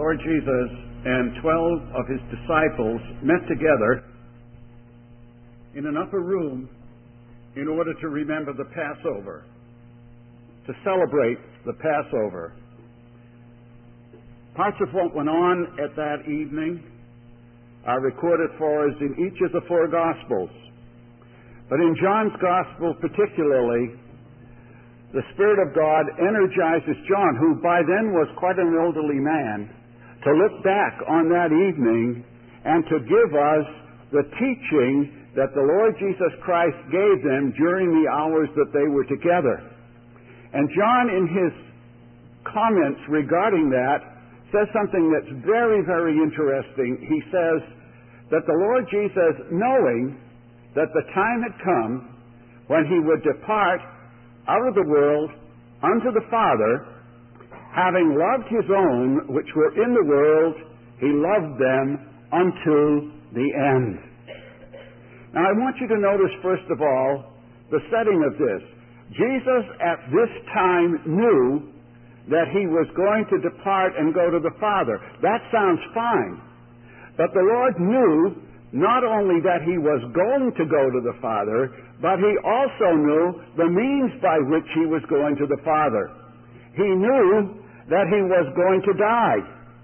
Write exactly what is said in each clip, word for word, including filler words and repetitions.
Lord Jesus and twelve of his disciples met together in an upper room in order to remember the Passover, to celebrate the Passover. Parts of what went on at that evening are recorded for us in each of the four Gospels. But in John's Gospel particularly, the Spirit of God energizes John, who by then was quite an elderly man, to look back on that evening and to give us the teaching that the Lord Jesus Christ gave them during the hours that they were together. And John, in his comments regarding that, says something that's very, very interesting. He says that the Lord Jesus, knowing that the time had come when he would depart out of the world unto the Father, having loved his own which were in the world, he loved them unto the end. Now I want you to notice, first of all, the setting of this. Jesus at this time knew that he was going to depart and go to the Father. That sounds fine. But the Lord knew not only that he was going to go to the Father, but he also knew the means by which he was going to the Father. He knew that he was going to die.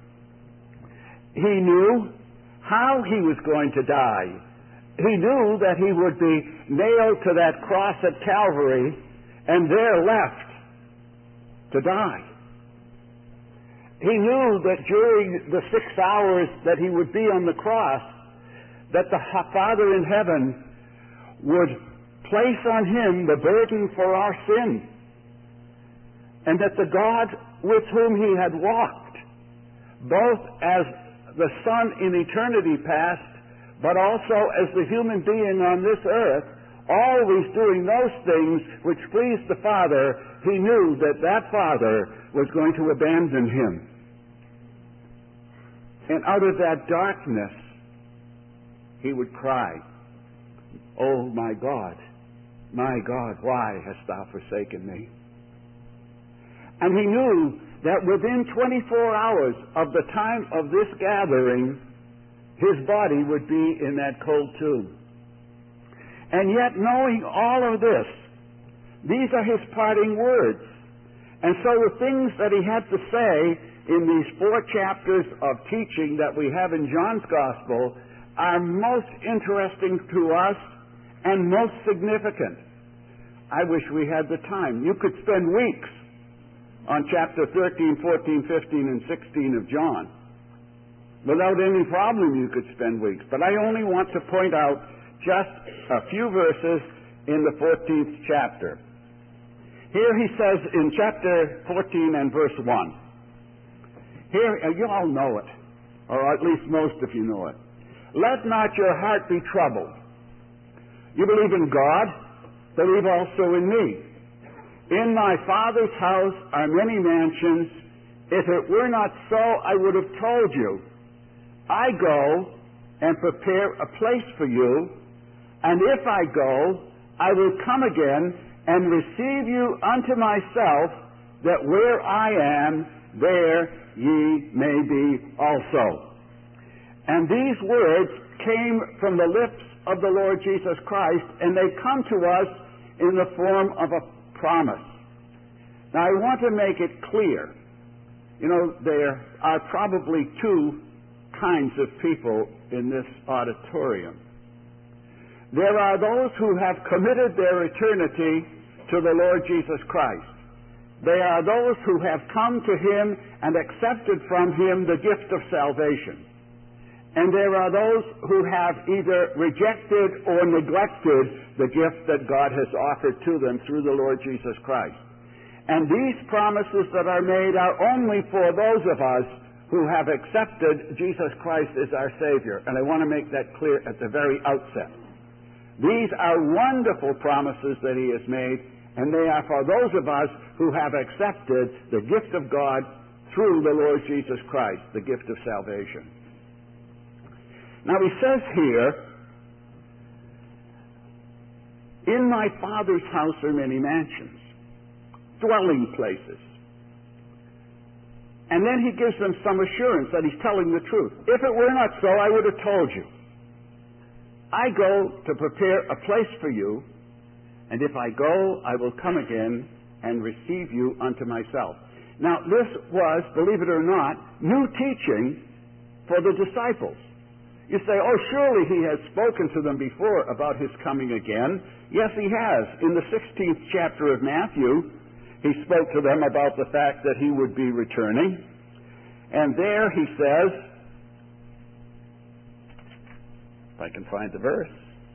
He knew how he was going to die. He knew that he would be nailed to that cross at Calvary and there left to die. He knew that during the six hours that he would be on the cross, that the Father in heaven would place on him the burden for our sin, and that the God with whom he had walked, both as the Son in eternity past, but also as the human being on this earth, always doing those things which pleased the Father, he knew that that Father was going to abandon him. And out of that darkness, he would cry, "Oh my God, my God, why hast thou forsaken me?" And he knew that within twenty-four hours of the time of this gathering, his body would be in that cold tomb. And yet, knowing all of this, these are his parting words. And so the things that he had to say in these four chapters of teaching that we have in John's Gospel are most interesting to us and most significant. I wish we had the time. You could spend weeks on chapter thirteen, fourteen, fifteen, and sixteen of John. Without any problem you could spend weeks. But I only want to point out just a few verses in the fourteenth chapter. Here he says in chapter fourteen and verse one. Here, you all know it, or at least most of you know it. "Let not your heart be troubled. You believe in God, believe also in me. In my Father's house are many mansions. If it were not so, I would have told you. I go and prepare a place for you, and if I go, I will come again and receive you unto myself, that where I am, there ye may be also." And these words came from the lips of the Lord Jesus Christ, and they come to us in the form of a promise. Now I want to make it clear, you know, there are probably two kinds of people in this auditorium. There are those who have committed their eternity to the Lord Jesus Christ. They are those who have come to him and accepted from him the gift of salvation. And there are those who have either rejected or neglected the gift that God has offered to them through the Lord Jesus Christ. And these promises that are made are only for those of us who have accepted Jesus Christ as our Savior. And I want to make that clear at the very outset. These are wonderful promises that he has made, and they are for those of us who have accepted the gift of God through the Lord Jesus Christ, the gift of salvation. Now he says here, "In my Father's house are many mansions," dwelling places. And then he gives them some assurance that he's telling the truth. If it were not so, I would have told you. I go to prepare a place for you, and if I go, I will come again and receive you unto myself. Now, this was, believe it or not, new teaching for the disciples. You say, oh, surely he has spoken to them before about his coming again. Yes, he has. In the sixteenth chapter of Matthew, he spoke to them about the fact that he would be returning. And there he says, if I can find the verse,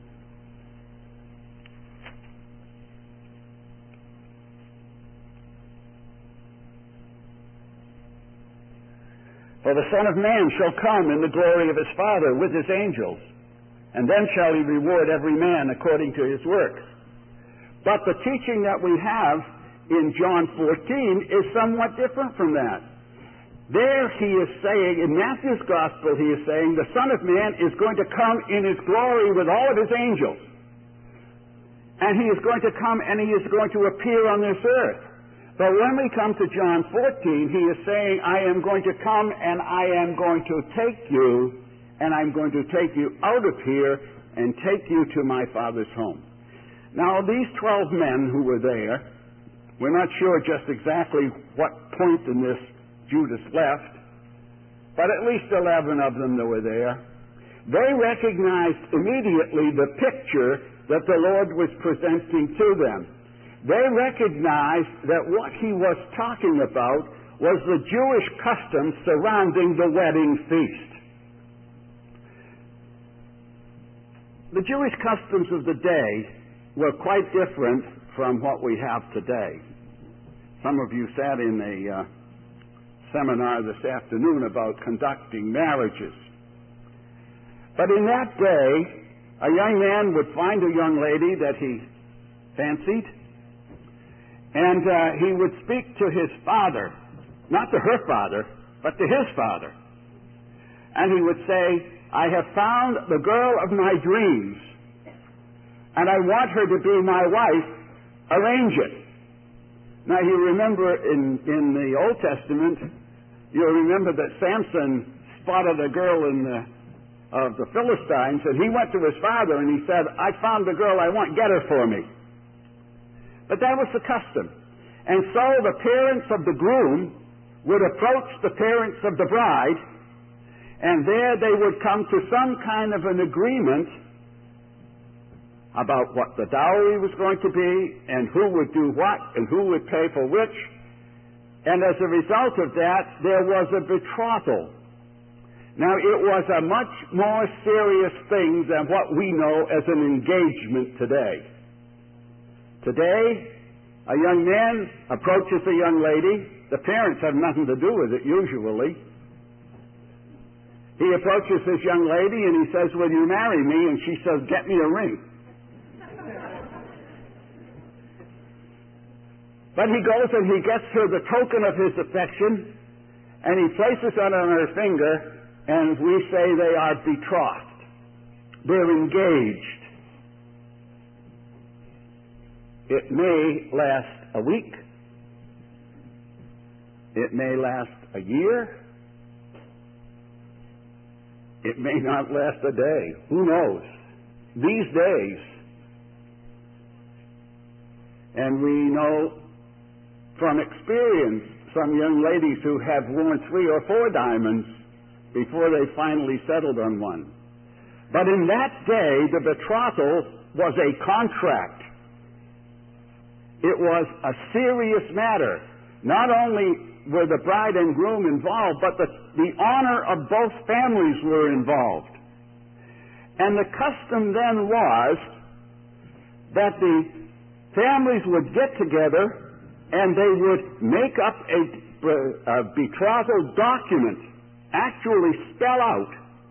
for the Son of Man shall come in the glory of his Father with his angels, and then shall he reward every man according to his works. But the teaching that we have in John fourteen is somewhat different from that. There he is saying, in Matthew's Gospel, he is saying, the Son of Man is going to come in his glory with all of his angels. And he is going to come and he is going to appear on this earth. But when we come to John fourteen, he is saying, I am going to come and I am going to take you, and I'm going to take you out of here and take you to my Father's home. Now, these twelve men who were there, we're not sure just exactly what point in this Judas left, but at least eleven of them that were there. They recognized immediately the picture that the Lord was presenting to them. They recognized that what he was talking about was the Jewish customs surrounding the wedding feast. The Jewish customs of the day were quite different from what we have today. Some of you sat in a uh, seminar this afternoon about conducting marriages. But in that day, a young man would find a young lady that he fancied, and uh, he would speak to his father, not to her father, but to his father. And he would say, I have found the girl of my dreams, and I want her to be my wife. Arrange it. Now, you remember in, in the Old Testament, you'll remember that Samson spotted a girl in the, of the Philistines, and he went to his father and he said, I found the girl I want, get her for me. But that was the custom. And so the parents of the groom would approach the parents of the bride, and there they would come to some kind of an agreement about what the dowry was going to be, and who would do what, and who would pay for which. And as a result of that, there was a betrothal. Now, it was a much more serious thing than what we know as an engagement today. Today, a young man approaches a young lady. The parents have nothing to do with it, usually. He approaches this young lady and he says, will you marry me? And she says, get me a ring. But he goes and he gets her the token of his affection, and he places it on her finger, and we say they are betrothed. They're engaged. It may last a week. It may last a year. It may not last a day. Who knows? These days, and we know from experience some young ladies who have worn three or four diamonds before they finally settled on one. But in that day, the betrothal was a contract. It was a serious matter. Not only were the bride and groom involved, but the, the honor of both families were involved. And the custom then was that the families would get together and they would make up a, a betrothal document, actually spell out.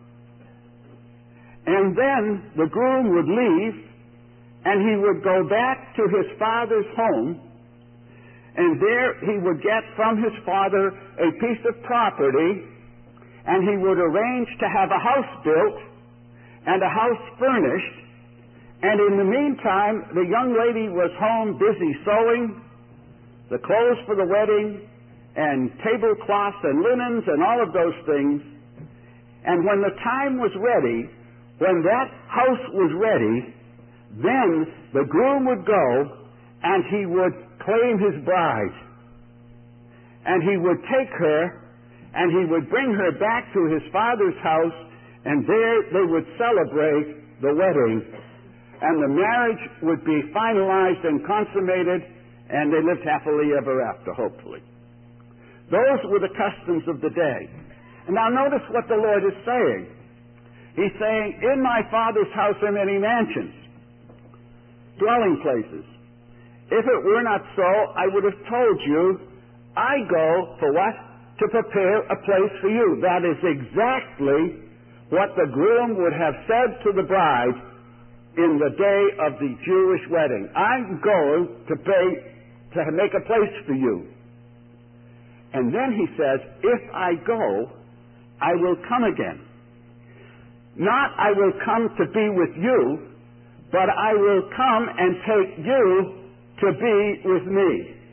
And then the groom would leave, and he would go back to his father's home, and there he would get from his father a piece of property, and he would arrange to have a house built and a house furnished. And in the meantime, the young lady was home busy sewing the clothes for the wedding and tablecloths and linens and all of those things. And when the time was ready, when that house was ready, then the groom would go and he would claim his bride. And he would take her and he would bring her back to his father's house, and there they would celebrate the wedding. And the marriage would be finalized and consummated, and they lived happily ever after, hopefully. Those were the customs of the day. And now notice what the Lord is saying. He's saying, in my Father's house are many mansions, dwelling places. If it were not so, I would have told you, I go for what? To prepare a place for you. That is exactly what the groom would have said to the bride in the day of the Jewish wedding. I'm going to pay, to make a place for you. And then he says, if I go, I will come again. Not I will come to be with you, but I will come and take you to be with me.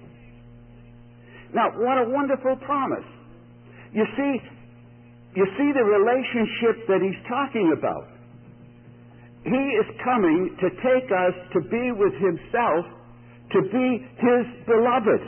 Now, what a wonderful promise. You see, you see the relationship that he's talking about. He is coming to take us to be with himself, to be his beloved.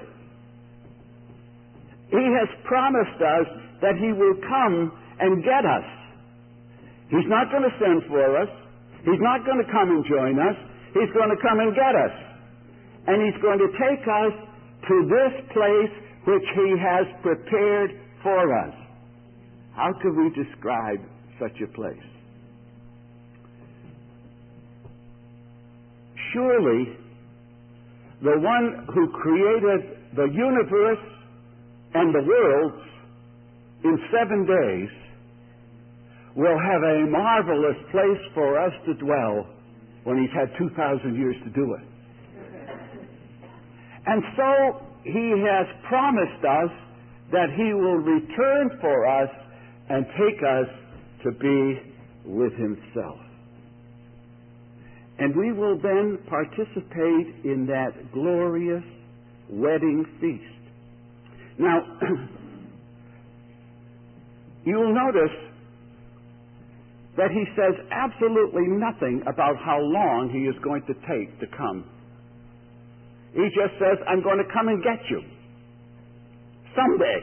He has promised us that he will come and get us. He's not going to send for us. He's not going to come and join us. He's going to come and get us. And he's going to take us to this place which he has prepared for us. How could we describe such a place? Surely, the one who created the universe and the worlds in seven days will have a marvelous place for us to dwell when he's had two thousand years to do it. And so he has promised us that he will return for us and take us to be with himself. And we will then participate in that glorious wedding feast. Now, you'll notice that he says absolutely nothing about how long he is going to take to come. He just says, I'm going to come and get you. Someday.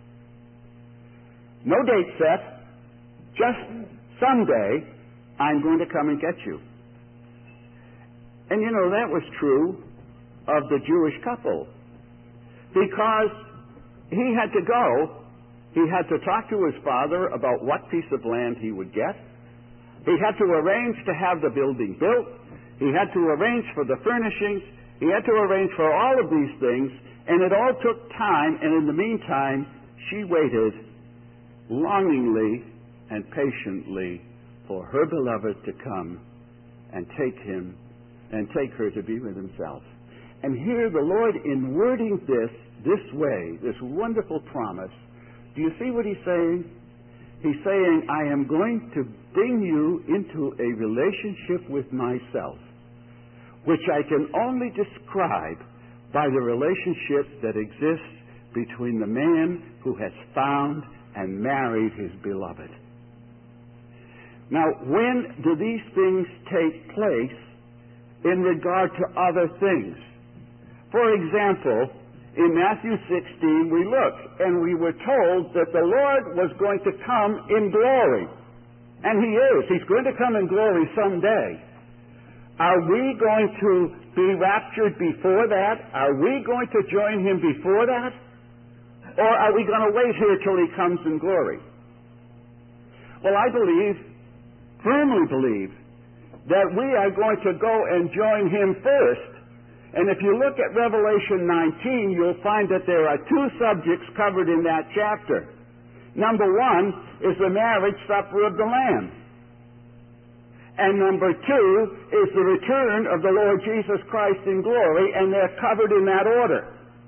No date set. Just someday, I'm going to come and get you. And you know, that was true of the Jewish couple. Because he had to go, he had to talk to his father about what piece of land he would get. He had to arrange to have the building built. He had to arrange for the furnishings. He had to arrange for all of these things. And it all took time. And in the meantime, she waited longingly and patiently for her beloved to come and take him and take her to be with himself. And here the Lord, in wording this this way, this wonderful promise, do you see what he's saying? He's saying, I am going to bring you into a relationship with myself, which I can only describe by the relationship that exists between the man who has found and married his beloved. Now, when do these things take place in regard to other things? For example, in Matthew sixteen, we look, and we were told that the Lord was going to come in glory. And he is. He's going to come in glory someday. Are we going to be raptured before that? Are we going to join him before that? Or are we going to wait here till he comes in glory? Well, I believe, firmly believe, that we are going to go and join him first. And if you look at Revelation nineteen, you'll find that there are two subjects covered in that chapter. Number one is the marriage supper of the Lamb. And number two is the return of the Lord Jesus Christ in glory, and they're covered in that order.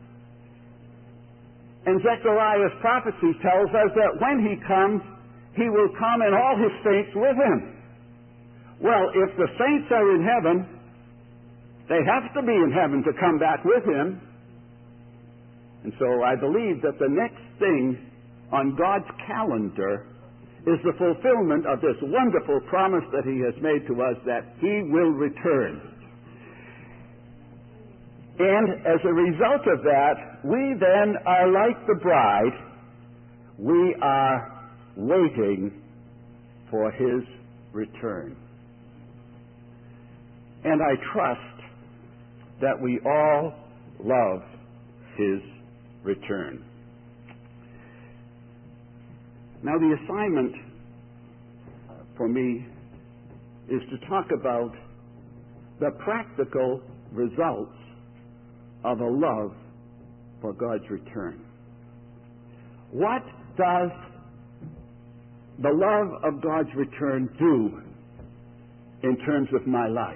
And Zechariah's prophecy tells us that when he comes, he will come and all his saints with him. Well, if the saints are in heaven, they have to be in heaven to come back with him. And so I believe that the next thing on God's calendar is the fulfillment of this wonderful promise that He has made to us, that He will return. And as a result of that, we then are like the bride. We are waiting for His return. And I trust that we all love His return. Now, the assignment for me is to talk about the practical results of a love for God's return. What does the love of God's return do in terms of my life?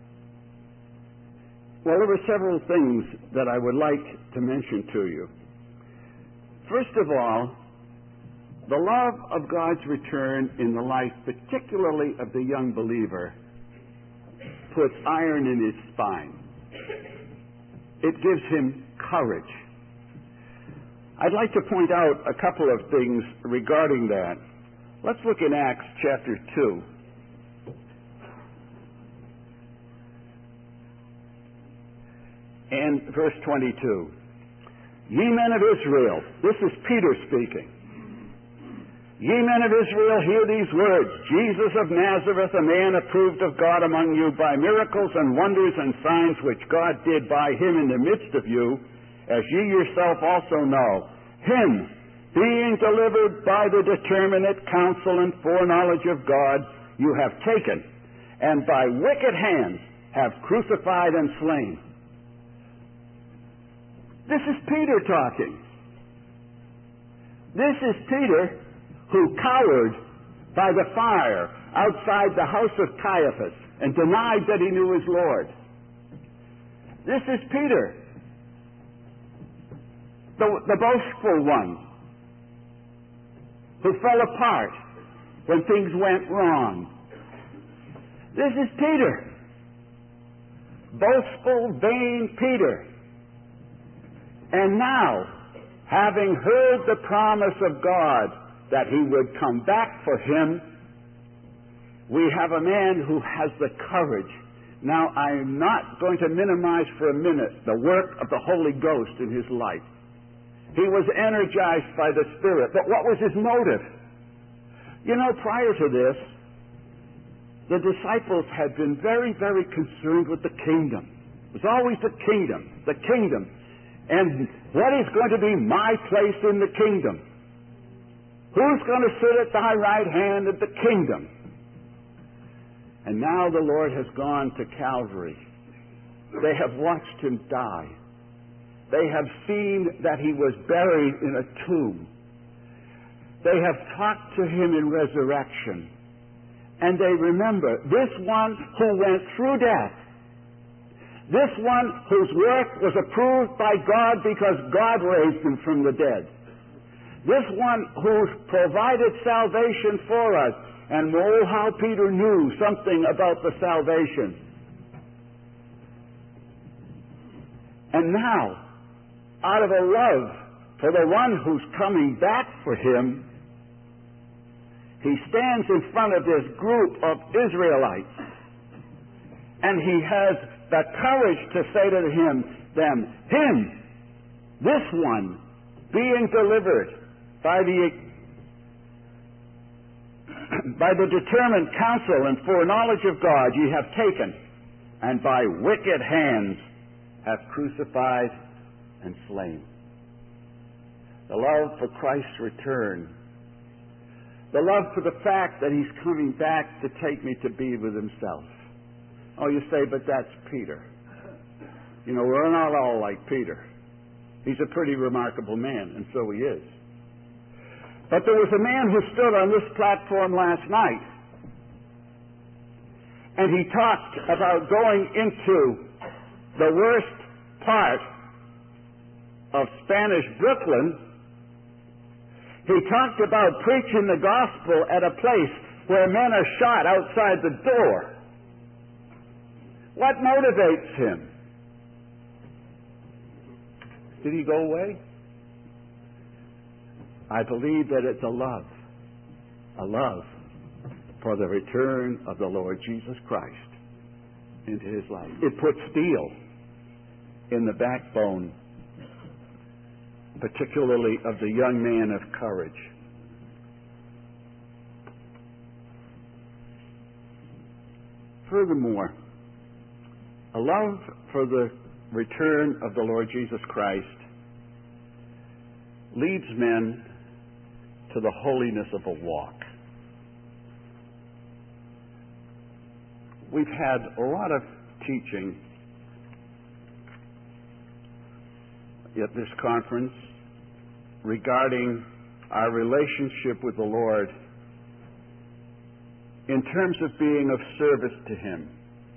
Well, there were several things that I would like to mention to you. First of all, the love of God's return in the life, particularly of the young believer, puts iron in his spine. It gives him courage. I'd like to point out a couple of things regarding that. Let's look in Acts chapter two. And verse twenty-two. Ye men of Israel, this is Peter speaking. Ye men of Israel, hear these words. Jesus of Nazareth, a man approved of God among you by miracles and wonders and signs which God did by him in the midst of you, as ye yourself also know. Him, being delivered by the determinate counsel and foreknowledge of God, you have taken, and by wicked hands have crucified and slain. This is Peter talking. This is Peter who cowered by the fire outside the house of Caiaphas and denied that he knew his Lord. This is Peter, the, the boastful one, who fell apart when things went wrong. This is Peter, boastful, vain Peter. And now, having heard the promise of God that He would come back for him, we have a man who has the courage. Now, I'm not going to minimize for a minute the work of the Holy Ghost in his life. He was energized by the Spirit. But what was his motive? You know, prior to this, the disciples had been very, very concerned with the kingdom. It was always the kingdom, the kingdom. And what is going to be my place in the kingdom? Who's going to sit at thy right hand of the kingdom? And now the Lord has gone to Calvary. They have watched him die. They have seen that he was buried in a tomb. They have talked to him in resurrection. And they remember this one who went through death, this one whose work was approved by God because God raised him from the dead, this one who provided salvation for us. And oh, how Peter knew something about the salvation. And now, out of a love for the one who's coming back for him, he stands in front of this group of Israelites, and he has the courage to say to him, them, him, this one, being delivered by the by the determined counsel and foreknowledge of God, ye have taken, and by wicked hands have crucified and slain. The love for Christ's return, the love for the fact that he's coming back to take me to be with himself. Oh, you say, but that's Peter. You know, we're not all like Peter. He's a pretty remarkable man, and so he is. But there was a man who stood on this platform last night, and he talked about going into the worst part of Spanish Brooklyn. He talked about preaching the gospel at a place where men are shot outside the door. What motivates him? Did he go away? I believe that it's a love, a love for the return of the Lord Jesus Christ into his life. It puts steel in the backbone, particularly of the young man of courage. Furthermore, a love for the return of the Lord Jesus Christ leads men to the holiness of a walk. We've had a lot of teaching at this conference regarding our relationship with the Lord in terms of being of service to him.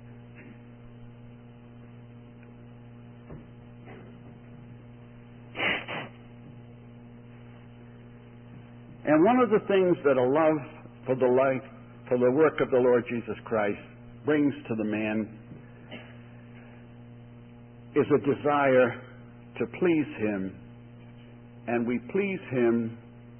And one of the things that a love for the life, for the work of the Lord Jesus Christ brings to the man is a desire to please him, and we please him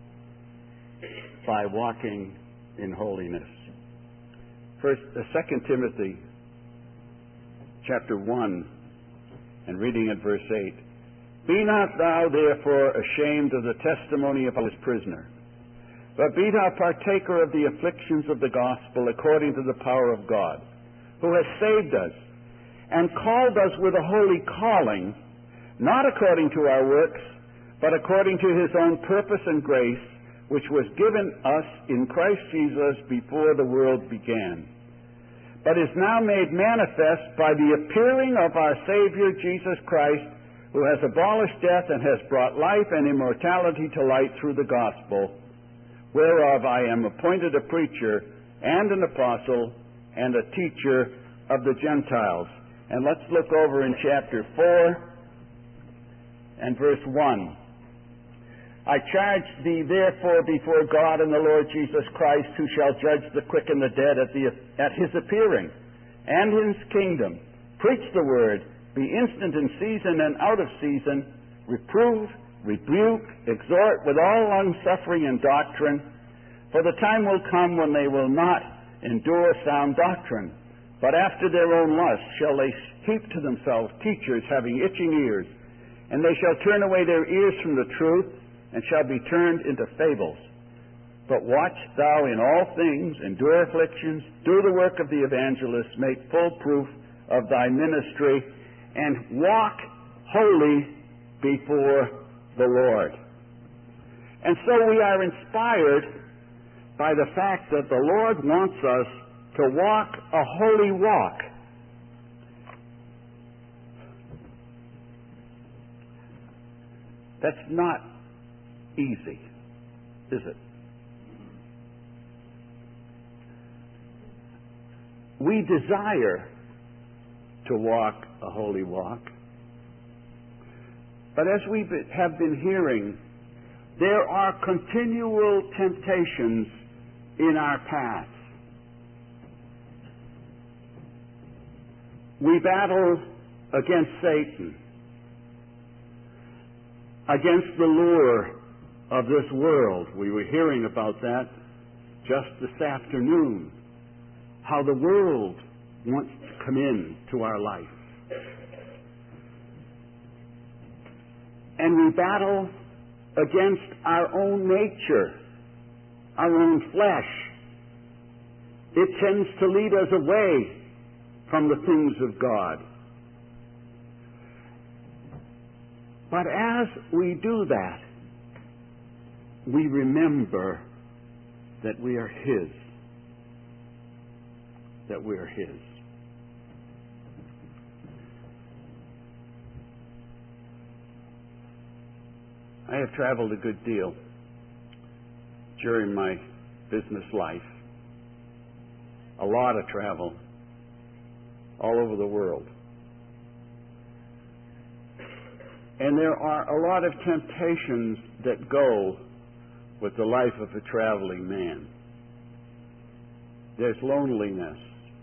by walking in holiness. First, uh, Second Timothy chapter one, and reading at verse eight. Be not thou therefore ashamed of the testimony of his prisoner, but be thou partaker of the afflictions of the gospel according to the power of God, who has saved us, and called us with a holy calling, not according to our works, but according to his own purpose and grace, which was given us in Christ Jesus before the world began, but is now made manifest by the appearing of our Savior Jesus Christ, who has abolished death and has brought life and immortality to light through the gospel, whereof I am appointed a preacher and an apostle and a teacher of the Gentiles. And let's look over in chapter four and verse one. I charge thee therefore before God and the Lord Jesus Christ, who shall judge the quick and the dead at, the, at his appearing, and his kingdom. Preach the word, be instant in season and out of season, reprove, rebuke, exhort with all longsuffering and doctrine. For the time will come when they will not endure sound doctrine, but after their own lust shall they heap to themselves teachers having itching ears, and they shall turn away their ears from the truth, and shall be turned into fables. But watch thou in all things, endure afflictions, do the work of the evangelist, make full proof of thy ministry, and walk holy before the Lord. And so we are inspired by the fact that the Lord wants us to walk a holy walk. That's not easy, is it? We desire to walk a holy walk, but as we have been hearing, there are continual temptations in our path. We battle against Satan, against the lure of this world. We were hearing about that just this afternoon, how the world wants to come in to our life. And we battle against our own nature, our own flesh. It tends to lead us away from the things of God. But as we do that, we remember that we are His. That we are His. I have traveled a good deal during my business life. A lot of travel all over the world. And there are a lot of temptations that go with the life of a traveling man. There's loneliness.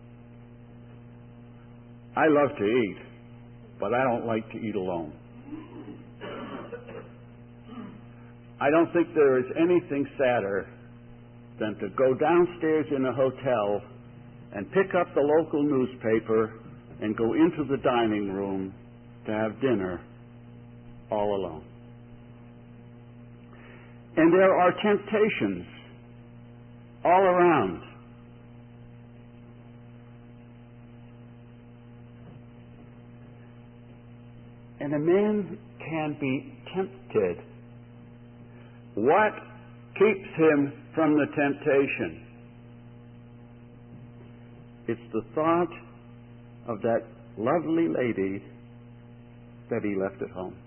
I love to eat, but I don't like to eat alone. I don't think there is anything sadder than to go downstairs in a hotel and pick up the local newspaper and go into the dining room to have dinner all alone. And there are temptations all around. And a man can be tempted. What keeps him from the temptation? It's the thought of that lovely lady that he left at home.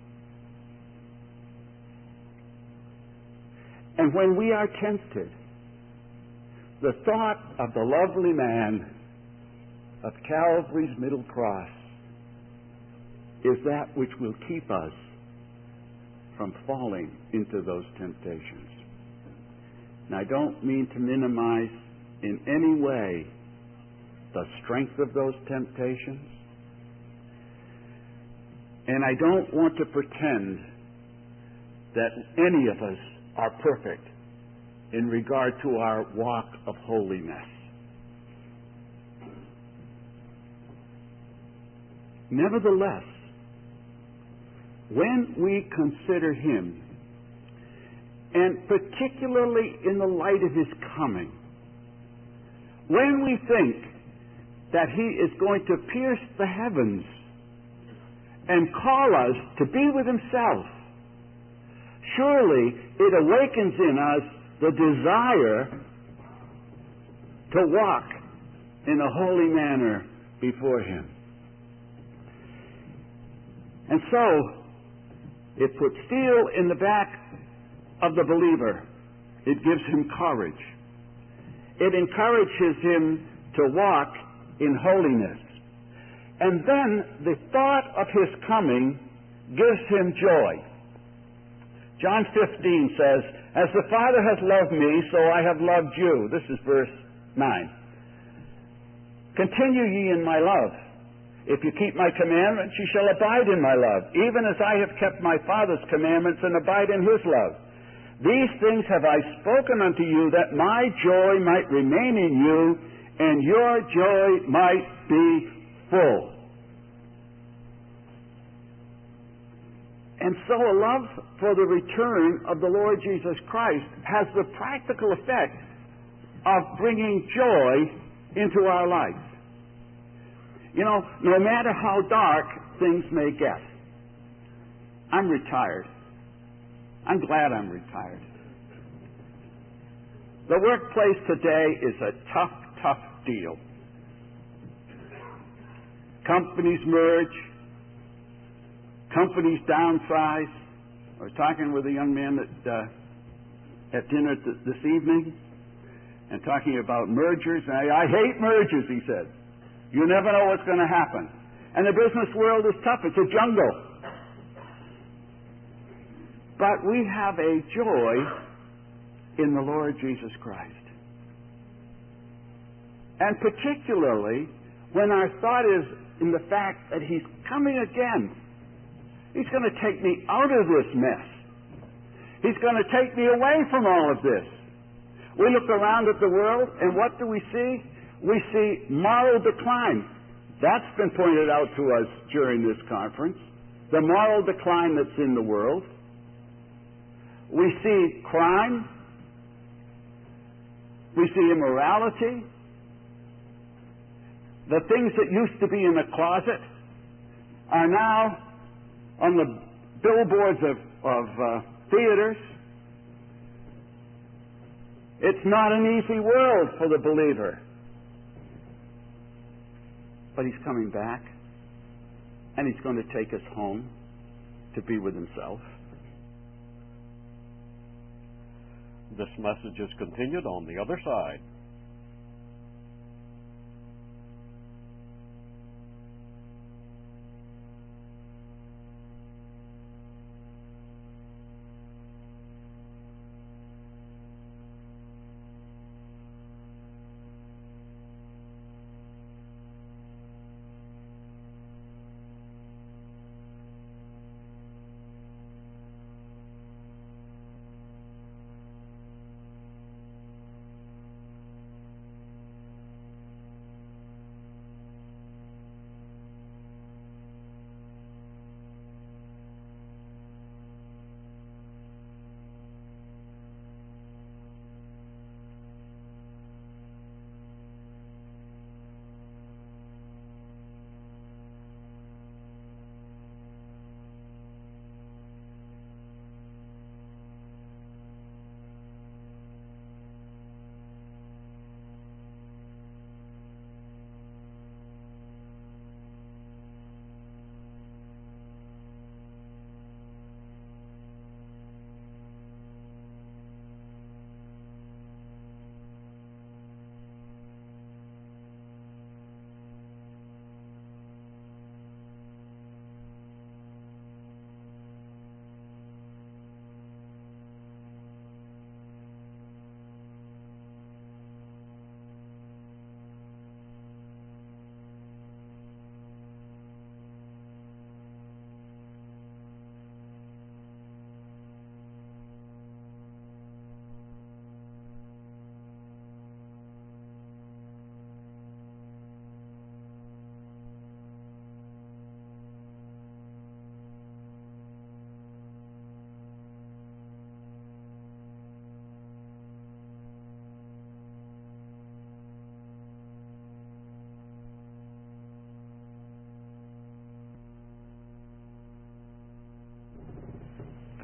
And when we are tempted, the thought of the lovely man of Calvary's middle cross is that which will keep us from falling into those temptations. And I don't mean to minimize in any way the strength of those temptations. And I don't want to pretend that any of us are perfect in regard to our walk of holiness. Nevertheless, when we consider him, and particularly in the light of his coming, when we think that he is going to pierce the heavens and call us to be with himself, surely it awakens in us the desire to walk in a holy manner before him. And so, it puts steel in the back of the believer. It gives him courage. It encourages him to walk in holiness. And then the thought of his coming gives him joy. John fifteen says, "As the Father hath loved me, so I have loved you." This is verse nine. "Continue ye in my love. If you keep my commandments, you shall abide in my love, even as I have kept my Father's commandments and abide in his love. These things have I spoken unto you, that my joy might remain in you, and your joy might be full." And so a love for the return of the Lord Jesus Christ has the practical effect of bringing joy into our life. You know, no matter how dark things may get, I'm retired. I'm glad I'm retired. The workplace today is a tough, tough deal. Companies merge. Companies downsize. I was talking with a young man at, uh, at dinner th- this evening and talking about mergers. And I, I hate mergers, he said. You never know what's going to happen. And the business world is tough. It's a jungle. But we have a joy in the Lord Jesus Christ. And particularly when our thought is in the fact that he's coming again. He's going to take me out of this mess. He's going to take me away from all of this. We look around at the world, and what do we see? We see moral decline. That's been pointed out to us during this conference. The moral decline that's in the world. We see crime. We see immorality. The things that used to be in the closet are now on the billboards of, of uh, theaters. It's not an easy world for the believer. But he's coming back, and he's going to take us home to be with himself. This message is continued on the other side.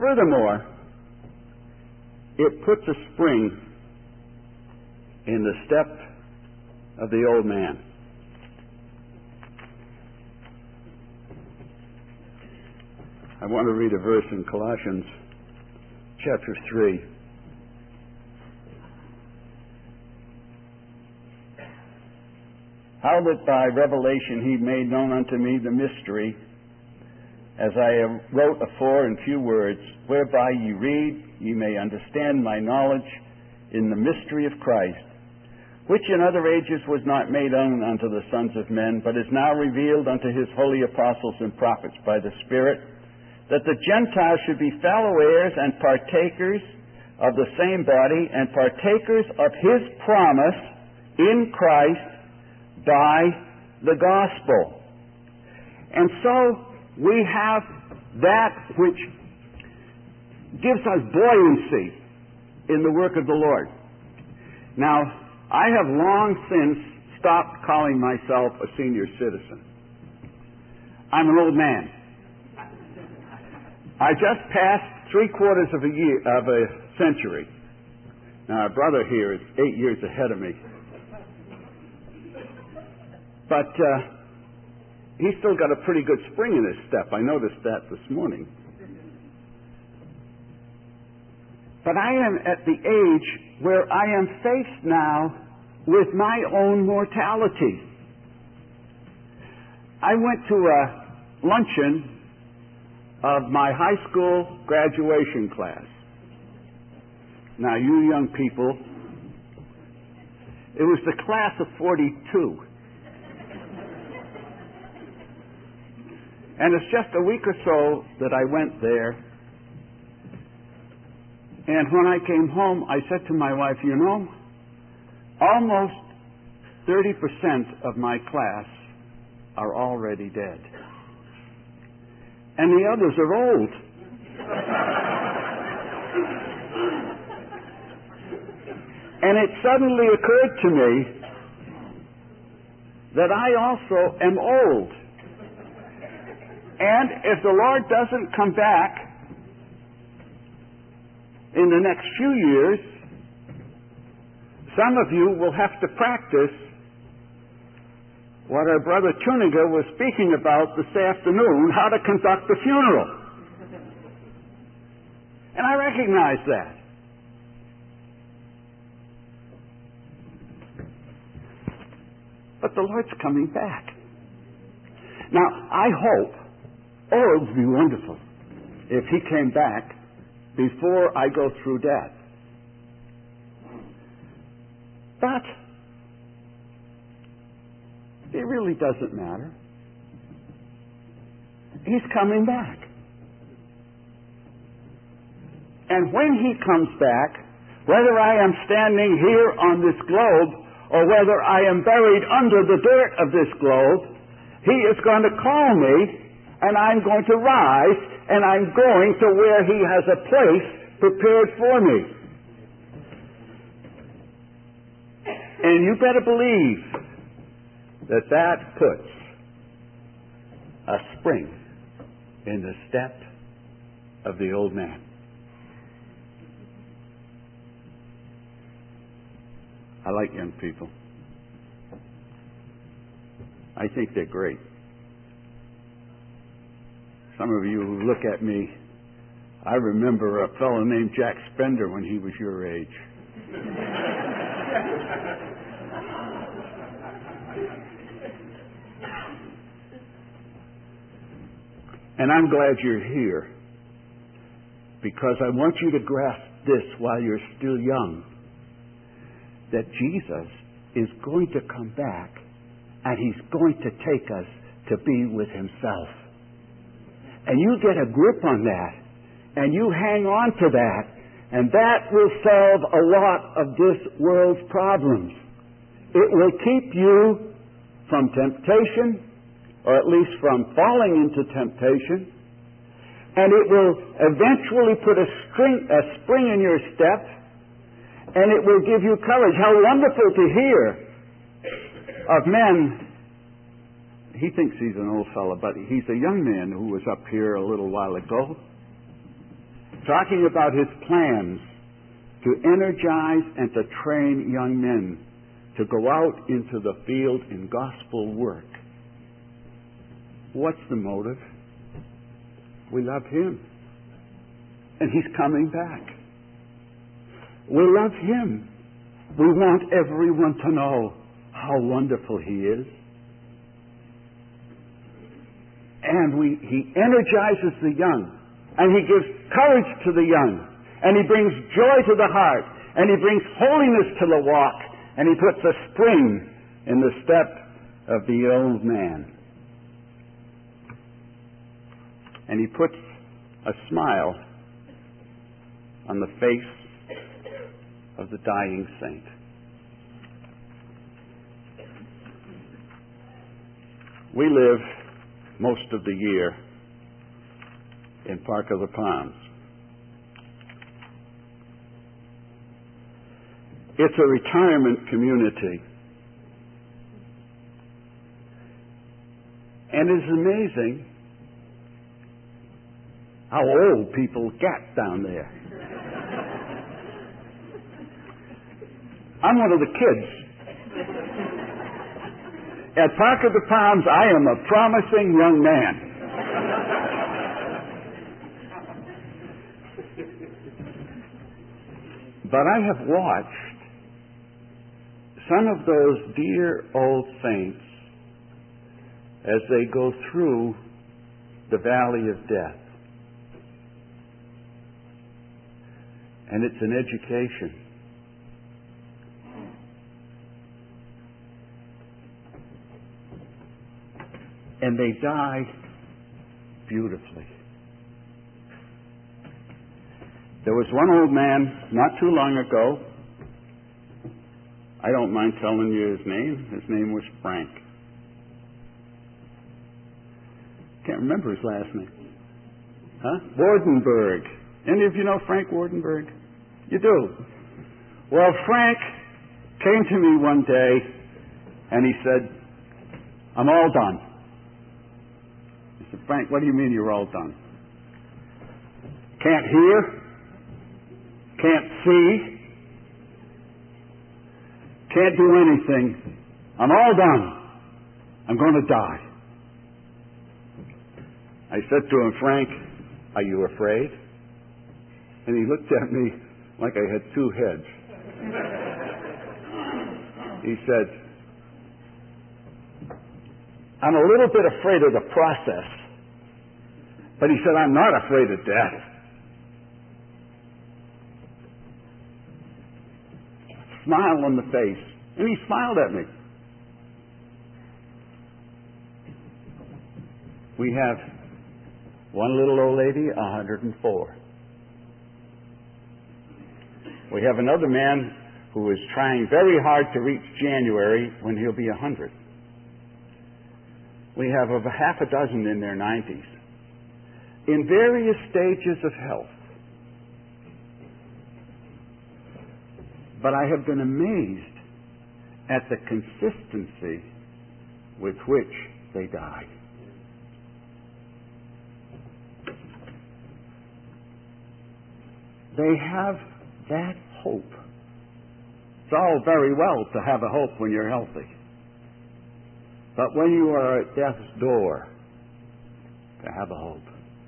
furthermore, it puts a spring in the step of the old man. I want to read a verse in Colossians chapter three. How that by revelation he made known unto me the mystery, as I wrote afore in few words, whereby ye read, ye may understand my knowledge in the mystery of Christ, which in other ages was not made known unto the sons of men, but is now revealed unto his holy apostles and prophets by the Spirit, that the Gentiles should be fellow heirs and partakers of the same body, and partakers of his promise in Christ by the gospel. And so we have that which gives us buoyancy in the work of the Lord. Now, I have long since stopped calling myself a senior citizen. I'm an old man. I just passed three quarters of a year of a century. Now, our brother here is eight years ahead of me. But uh, he's still got a pretty good spring in his step. I noticed that this morning. But I am at the age where I am faced now with my own mortality. I went to a luncheon of my high school graduation class. Now, you young people, it was the class of forty-two. And it's just a week or so that I went there. And when I came home, I said to my wife, you know, almost thirty percent of my class are already dead. And the others are old. And it suddenly occurred to me that I also am old. And if the Lord doesn't come back in the next few years, some of you will have to practice what our brother Tuniger was speaking about this afternoon, how to conduct a funeral. And I recognize that. But the Lord's coming back. Now, I hope, oh, it would be wonderful if he came back before I go through death. But it really doesn't matter. He's coming back. And when he comes back, whether I am standing here on this globe or whether I am buried under the dirt of this globe, he is going to call me, and I'm going to rise, and I'm going to where he has a place prepared for me. And you better believe that that puts a spring in the step of the old man. I like young people. I think they're great. Some of you who look at me, I remember a fellow named Jack Spender when he was your age. And I'm glad you're here, because I want you to grasp this while you're still young, that Jesus is going to come back and he's going to take us to be with himself. And you get a grip on that and you hang on to that, and that will solve a lot of this world's problems. It will keep you from temptation, or at least from falling into temptation, and it will eventually put a, string, a spring in your step, and it will give you courage. How wonderful to hear of men. He thinks he's an old fellow, but he's a young man who was up here a little while ago. talking about his plans to energize and to train young men to go out into the field in gospel work. What's the motive? We love him. And he's coming back. We love him. We want everyone to know how wonderful he is. And we, he energizes the young. And he gives courage to the young. And he brings joy to the heart. And he brings holiness to the walk. And he puts a spring in the step of the old man. And he puts a smile on the face of the dying saint. We live most of the year in Park of the Palms. It's a retirement community. And it's amazing how old people get down there. I'm one of the kids. At Park of the Palms, I am a promising young man. But I have watched some of those dear old saints as they go through the valley of death. And it's an education. And they die beautifully. There was one old man not too long ago. I don't mind telling you his name. His name was Frank. Can't remember his last name. Huh? Wardenberg. Any of you know Frank Wardenberg? You do. Well, Frank came to me one day and he said, I'm all done. I said, Frank, what do you mean you're all done? Can't hear? Can't see? Can't do anything. I'm all done. I'm going to die. I said to him, Frank, are you afraid? And he looked at me like I had two heads. He said, I'm a little bit afraid of the process. But he said, I'm not afraid of death. Smile on the face. And he smiled at me. We have one little old lady, one hundred and four. We have another man who is trying very hard to reach January when he'll be one hundred. We have over half a dozen in their nineties, in various stages of health. But I have been amazed at the consistency with which they die. They have that hope. It's all very well to have a hope when you're healthy. But when you are at death's door, to have a hope.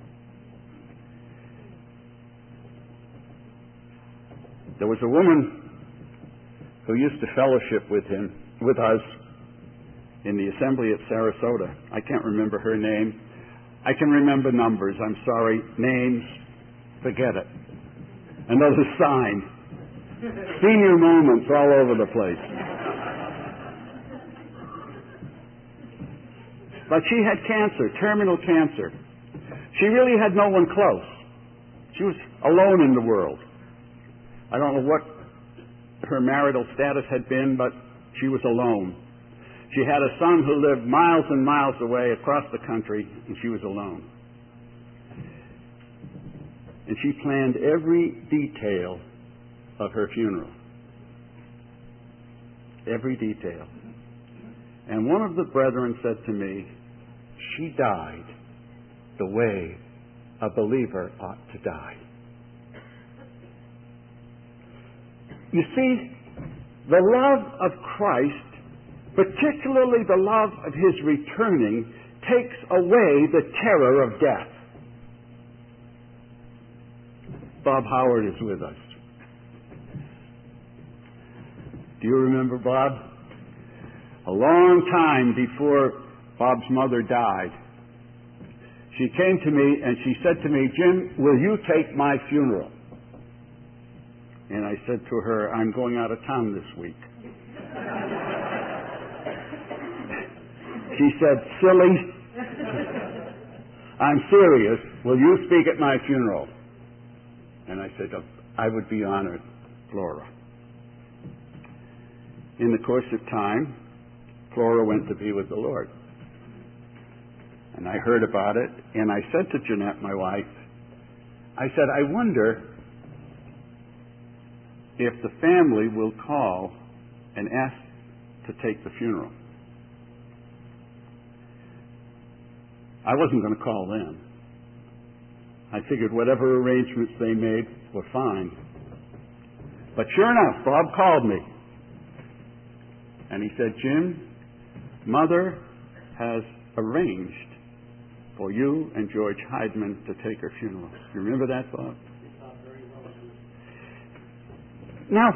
There was a woman who used to fellowship with him, with us, in the assembly at Sarasota. I can't remember her name. I can remember numbers. I'm sorry. Names, forget it. Another sign. Senior moments all over the place. But she had cancer, terminal cancer. She really had no one close. She was alone in the world. I don't know what her marital status had been, but she was alone. She had a son who lived miles and miles away across the country, and she was alone. And she planned every detail of her funeral. Every detail. And one of the brethren said to me, she died the way a believer ought to die. You see, the love of Christ, particularly the love of His returning, takes away the terror of death. Bob Howard is with us. Do you remember Bob? A long time before Bob's mother died, she came to me and she said to me, "Jim, will you take my funeral?" And I said to her, "I'm going out of town this week." She said, "Silly, I'm serious. Will you speak at my funeral?" And I said, "I would be honored, Flora." In the course of time, Flora went to be with the Lord. And I heard about it, and I said to Jeanette, my wife, I said, "I wonder if the family will call and ask to take the funeral." I wasn't going to call them. I figured whatever arrangements they made were fine. But sure enough, Bob called me. And he said, "Jim, Mother has arranged for you and George Heidman to take her funeral." You remember that, Bob? Now,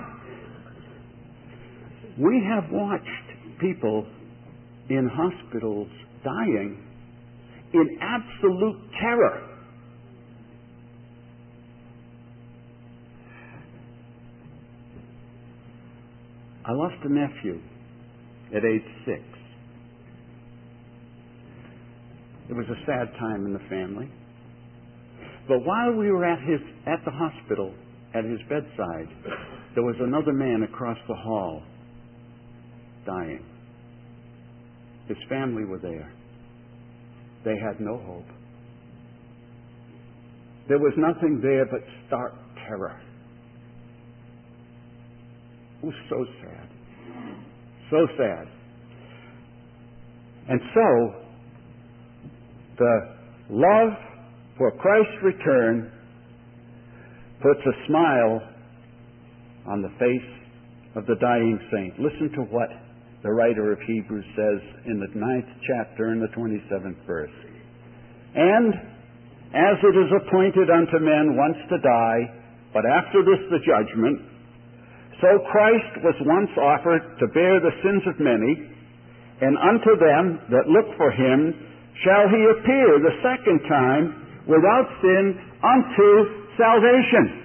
we have watched people in hospitals dying in absolute terror. I lost a nephew at age six. It was a sad time in the family. But while we were at his at the hospital, at his bedside, there was another man across the hall dying. His family were there. They had no hope. There was nothing there but stark terror. It was so sad. So sad. And so, the love for Christ's return puts a smile on the face of the dying saint. Listen to what the writer of Hebrews says in the ninth chapter and the twenty-seventh verse. "And as it is appointed unto men once to die, but after this the judgment, so Christ was once offered to bear the sins of many, and unto them that look for him shall he appear the second time without sin unto salvation."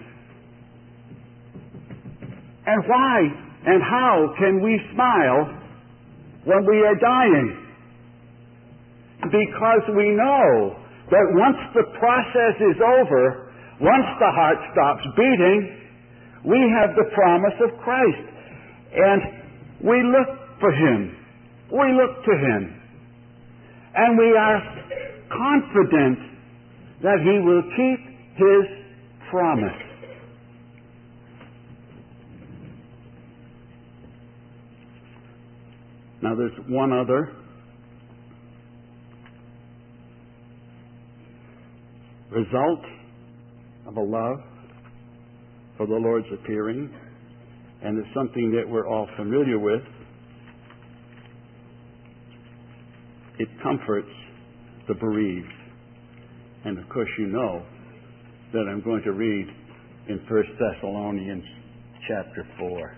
And why and how can we smile when we are dying? Because we know that once the process is over, once the heart stops beating, we have the promise of Christ. And we look for him. We look to him. And we are confident that he will keep his promise. Now there's one other result of a love for the Lord's appearing, and it's something that we're all familiar with. It comforts the bereaved. And of course you know that I'm going to read in First Thessalonians chapter four.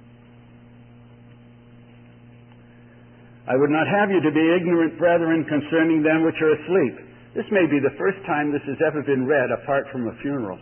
"I would not have you to be ignorant, brethren, concerning them which are asleep." This may be the first time this has ever been read apart from a funeral.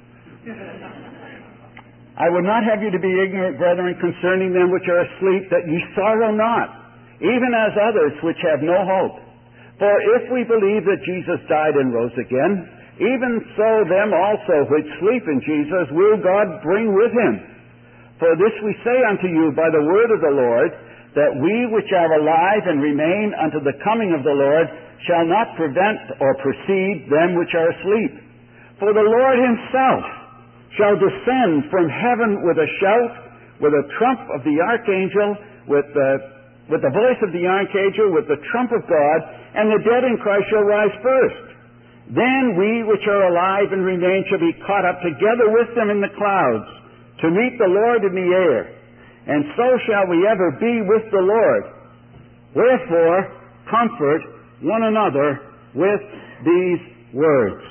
"I would not have you to be ignorant, brethren, concerning them which are asleep, that ye sorrow not, even as others which have no hope. For if we believe that Jesus died and rose again, even so them also which sleep in Jesus will God bring with him. For this we say unto you by the word of the Lord, that we which are alive and remain unto the coming of the Lord shall not prevent or precede them which are asleep. For the Lord himself shall descend from heaven with a shout, with a trump of the archangel, with the, with the voice of the archangel, with the trump of God, and the dead in Christ shall rise first. Then we which are alive and remain shall be caught up together with them in the clouds, to meet the Lord in the air, and so shall we ever be with the Lord. Wherefore, comfort one another with these words.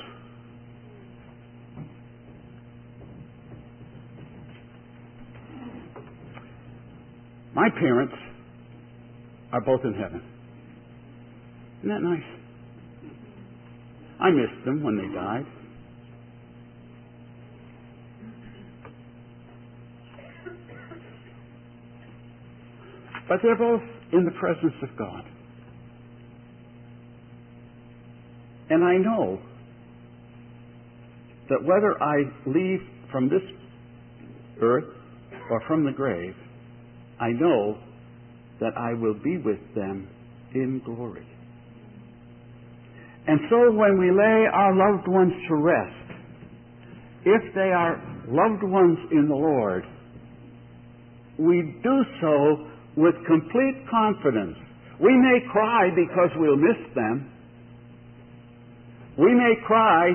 My parents are both in heaven. Isn't that nice? I missed them when they died. But they're both in the presence of God. And I know that whether I leave from this earth or from the grave, I know that I will be with them in glory. And so when we lay our loved ones to rest, if they are loved ones in the Lord, we do so with complete confidence. We may cry because we'll miss them. We may cry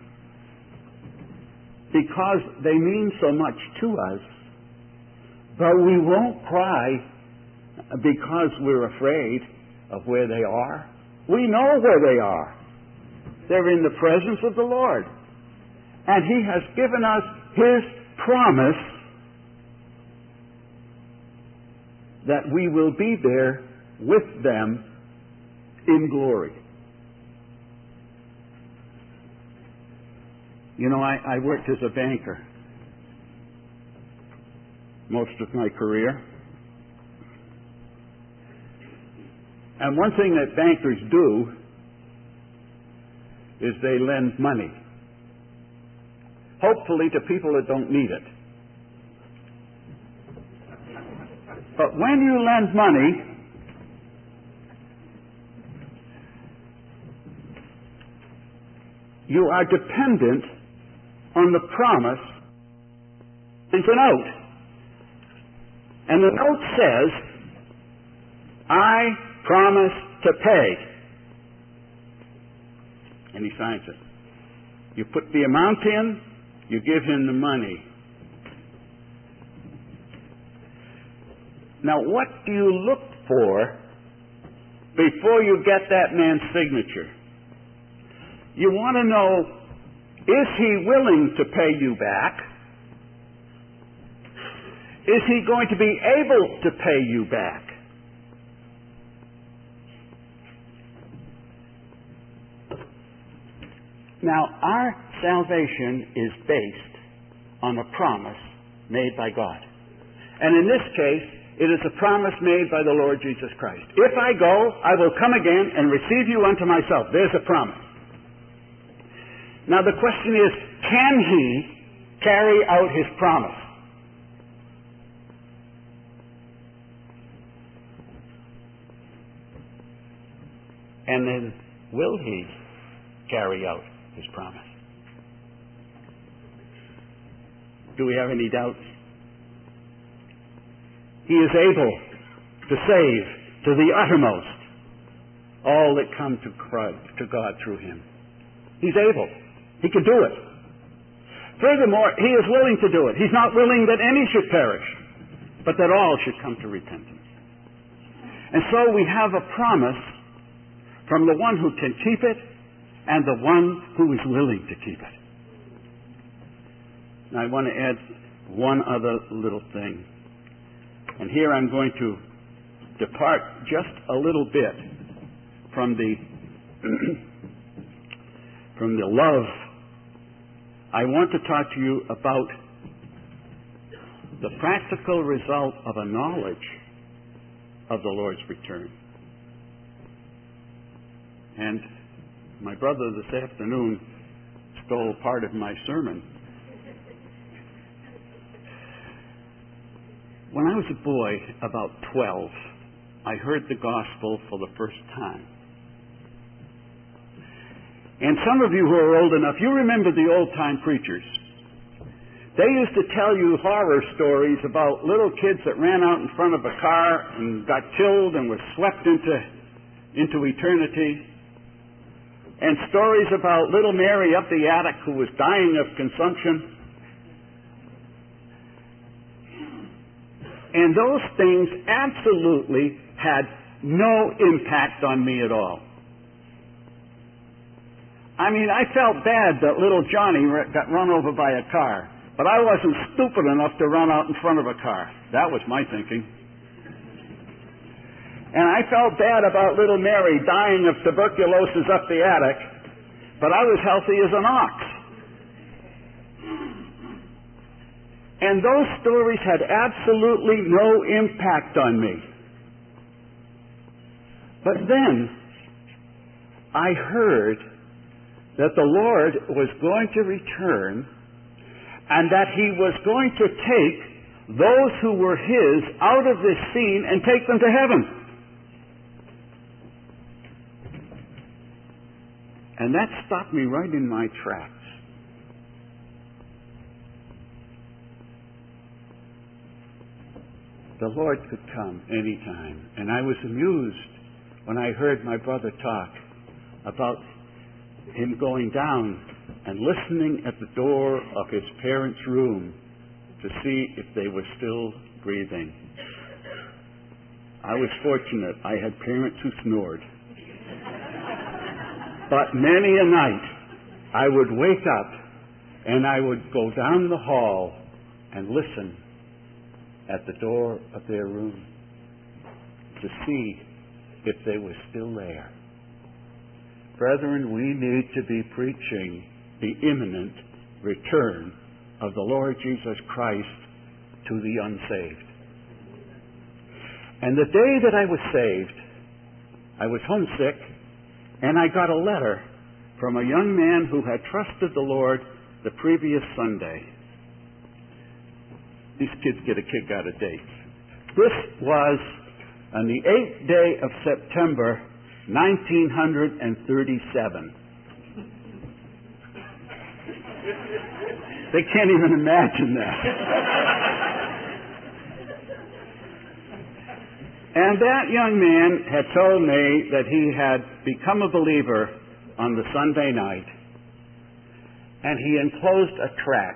because they mean so much to us, but we won't cry because we're afraid of where they are. We know where they are. They're in the presence of the Lord. And He has given us His promise that we will be there with them in glory. You know, I, I worked as a banker most of my career. And one thing that bankers do is they lend money, hopefully to people that don't need it. But when you lend money, you are dependent on the promise. It's a note. And the note says, I promise to pay. And he signs it. You put the amount in, you give him the money. Now, what do you look for before you get that man's signature? You want to know, is he willing to pay you back? Is he going to be able to pay you back? Now, our salvation is based on a promise made by God. And in this case, it is a promise made by the Lord Jesus Christ. If I go, I will come again and receive you unto myself. There's a promise. Now the question is, can he carry out his promise? And then, will he carry out his promise? Do we have any doubts? He is able to save to the uttermost all that come to Christ, to God through him. He's able. He can do it. Furthermore, he is willing to do it. He's not willing that any should perish, but that all should come to repentance. And so we have a promise from the one who can keep it and the one who is willing to keep it. Now I want to add one other little thing. And here I'm going to depart just a little bit from the from the love. I want to talk to you about the practical result of a knowledge of the Lord's return. And my brother this afternoon stole part of my sermon. When I was a boy, about twelve, I heard the gospel for the first time. And some of you who are old enough, you remember the old-time preachers. They used to tell you horror stories about little kids that ran out in front of a car and got killed and were swept into, into eternity. And stories about little Mary up the attic who was dying of consumption. And those things absolutely had no impact on me at all. I mean, I felt bad that little Johnny got run over by a car, but I wasn't stupid enough to run out in front of a car. That was my thinking. And I felt bad about little Mary dying of tuberculosis up the attic, but I was healthy as an ox. And those stories had absolutely no impact on me. But then I heard that the Lord was going to return and that He was going to take those who were His out of this scene and take them to heaven. And that stopped me right in my tracks. The Lord could come any time. And I was amused when I heard my brother talk about him going down and listening at the door of his parents' room to see if they were still breathing. I was fortunate. I had parents who snored. But many a night I would wake up and I would go down the hall and listen at the door of their room to see if they were still there. Brethren, we need to be preaching the imminent return of the Lord Jesus Christ to the unsaved. And the day that I was saved, I was homesick, and I got a letter from a young man who had trusted the Lord the previous Sunday. These kids get a kick out of dates. This was on the eighth day of September, nineteen thirty-seven. They can't even imagine that. And that young man had told me that he had become a believer on the Sunday night, and he enclosed a tract.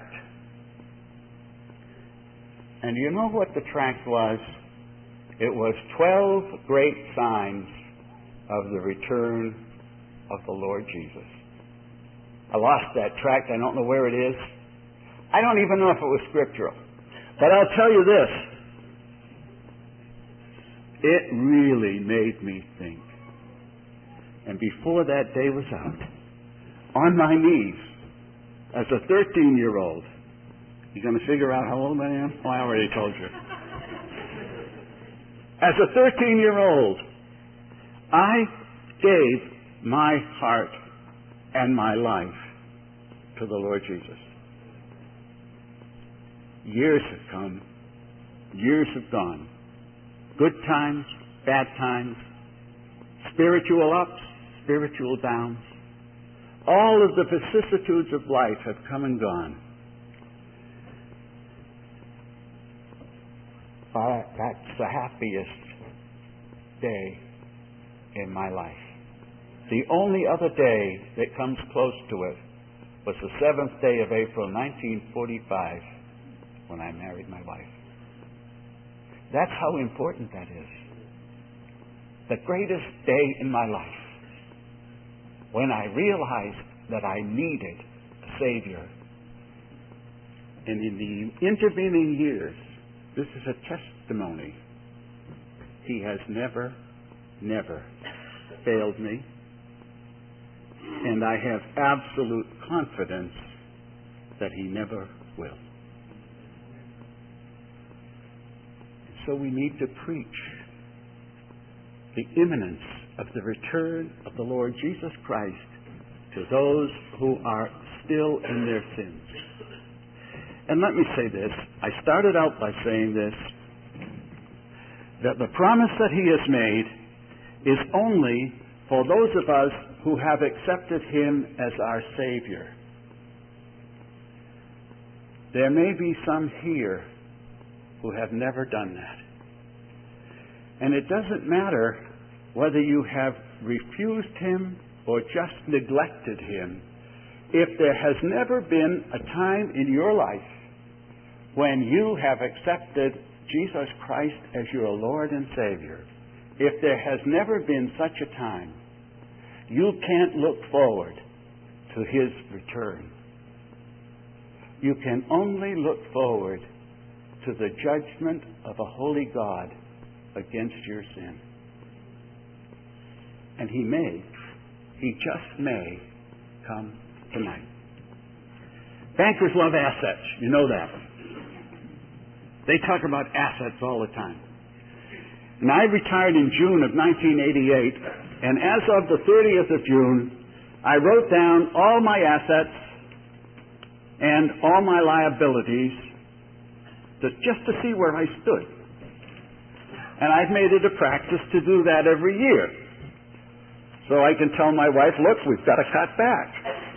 And you know what the tract was? It was twelve great signs of the return of the Lord Jesus. I lost that tract. I don't know where it is. I don't even know if it was scriptural. But I'll tell you this. It really made me think. And before that day was out, on my knees, as a thirteen-year-old, you going to figure out how old I am? Oh, I already told you. As a thirteen-year-old, I gave my heart and my life to the Lord Jesus. Years have come. Years have gone. Good times, bad times, spiritual ups, spiritual downs. All of the vicissitudes of life have come and gone. But that's the happiest day in my life. The only other day that comes close to it was the seventh day of April, nineteen forty-five, when I married my wife. That's how important that is. The greatest day in my life, when I realized that I needed a Savior. And in the intervening years, this is a testimony. He has never, never failed me. And I have absolute confidence that He never will. So we need to preach the imminence of the return of the Lord Jesus Christ to those who are still in their sins. And let me say this. I started out by saying this, that the promise that He has made is only for those of us who have accepted Him as our Savior. There may be some here who have never done that. And it doesn't matter whether you have refused Him or just neglected Him. If there has never been a time in your life when you have accepted Jesus Christ as your Lord and Savior, if there has never been such a time, you can't look forward to His return. You can only look forward to the judgment of a holy God against your sin. And He may, He just may come tonight. Bankers love assets. You know that. They talk about assets all the time. And I retired in June of nineteen eighty-eight, and as of the thirtieth of June, I wrote down all my assets and all my liabilities to, just to see where I stood. And I've made it a practice to do that every year. So I can tell my wife, look, we've got to cut back.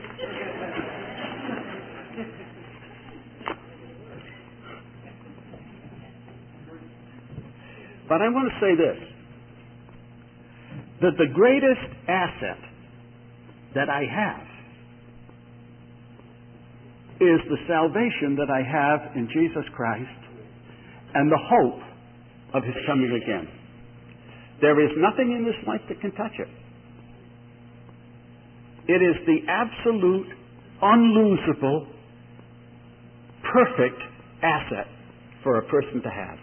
But I want to say this, that the greatest asset that I have is the salvation that I have in Jesus Christ and the hope of His coming again. There is nothing in this life that can touch it. It is the absolute, unlosable, perfect asset for a person to have.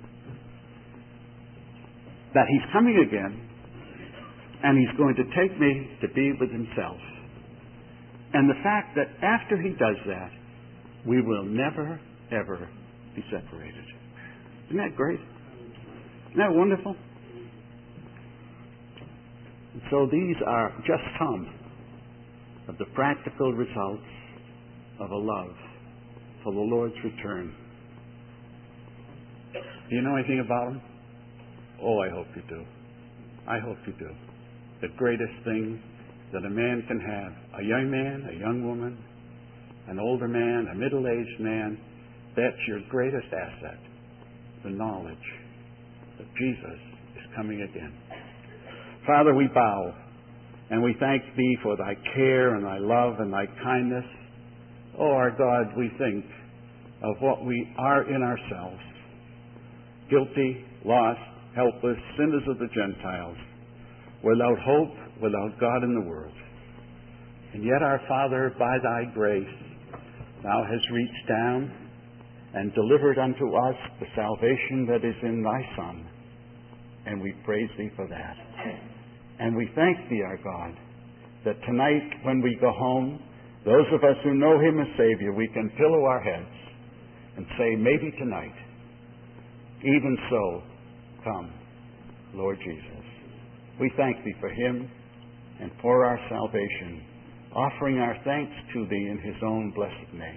That He's coming again, and He's going to take me to be with Himself. And the fact that after He does that, we will never, ever be separated. Isn't that great? Isn't that wonderful? And so these are just some of the practical results of a love for the Lord's return. Do you know anything about Him? Oh, I hope you do. I hope you do. The greatest thing that a man can have, a young man, a young woman, an older man, a middle-aged man, that's your greatest asset, the knowledge that Jesus is coming again. Father, we bow, and we thank Thee for Thy care and Thy love and Thy kindness. Oh, our God, we think of what we are in ourselves, guilty, lost, helpless, sinners of the Gentiles, without hope, without God in the world. And yet, our Father, by Thy grace, Thou hast reached down and delivered unto us the salvation that is in Thy Son. And we praise Thee for that. And we thank Thee, our God, that tonight when we go home, those of us who know Him as Savior, we can pillow our heads and say, maybe tonight, even so, come, Lord Jesus. We thank Thee for Him and for our salvation, offering our thanks to Thee in His own blessed name.